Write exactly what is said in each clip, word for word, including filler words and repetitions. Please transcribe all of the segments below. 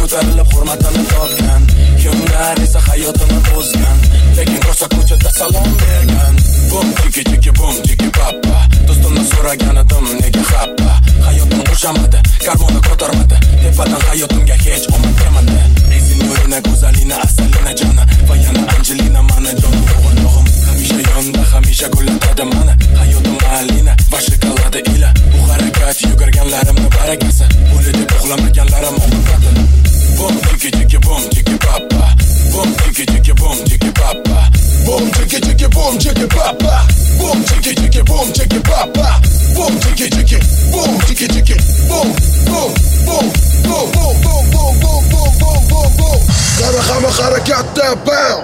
ko'tarilib hurmatini topgan, kimlar esa hayotini buzgan, lekin rosa ko'chada salom bergan. Bum chiki chiki bum chiki papa, do'stimni so'ragan edim nega xafa. Hayotim o'shamadi, karvoni ko'tarmadi, tepadan hayotimga hech omad kelmadi. Ezin yo'lina go'zalina asalina jana, va yana Angelina mana jonim o'g'ilog'im. Hamisha yonda, hamisha gullatadi mani, hayotim alina va shokolada ila. Bu harakat yugurganlarimni barakasi, o'li deb uxlamaganlarim oqibati. Bum chiki chiki bum chiki papa, bum chiki chiki bum chiki papa, bum chiki chiki bum chiki papa, bum chiki chiki bum chiki papa, bum chiki chiki bum chiki chiki bum bum bum bum bum bum bum bum bum bum bum bum. Qara hamma harakatda bam.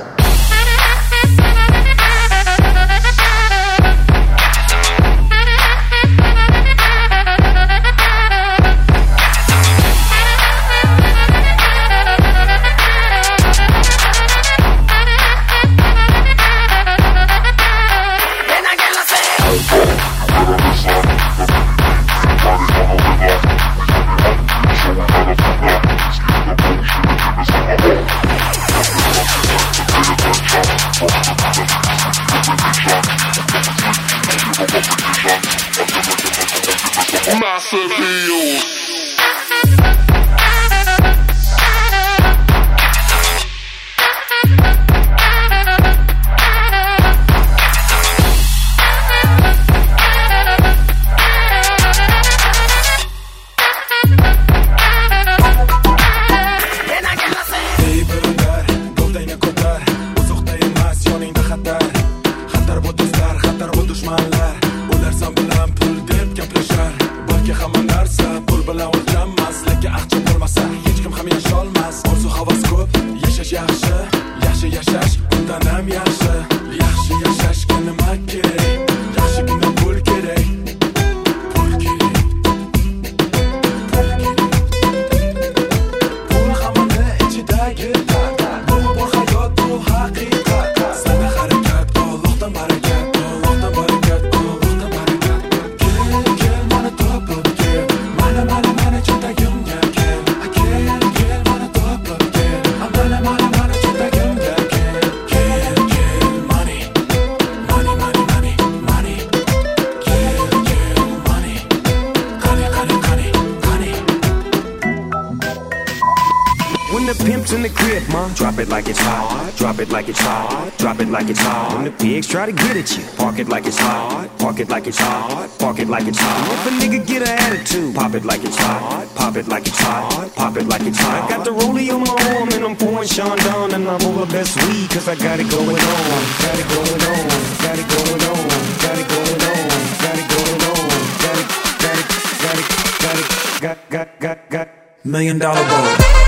Massive heels. Drop it like it's hot, drop it like it's hot, drop it like it's hot. When the pigs try to get at you, park it like it's hot, park it like it's hot, park it like it's hot. If a nigga get an attitude, pop it like it's hot, pop it like it's hot, pop it like it's hot. I got the rollie on my arm and I'm pouring Sean Don and I'm over best weed cause I got it going on, got it going on, got it going on, got it going on, got it going on, got it, got it, got it, got it, got, got, got, got. Million dollar boy.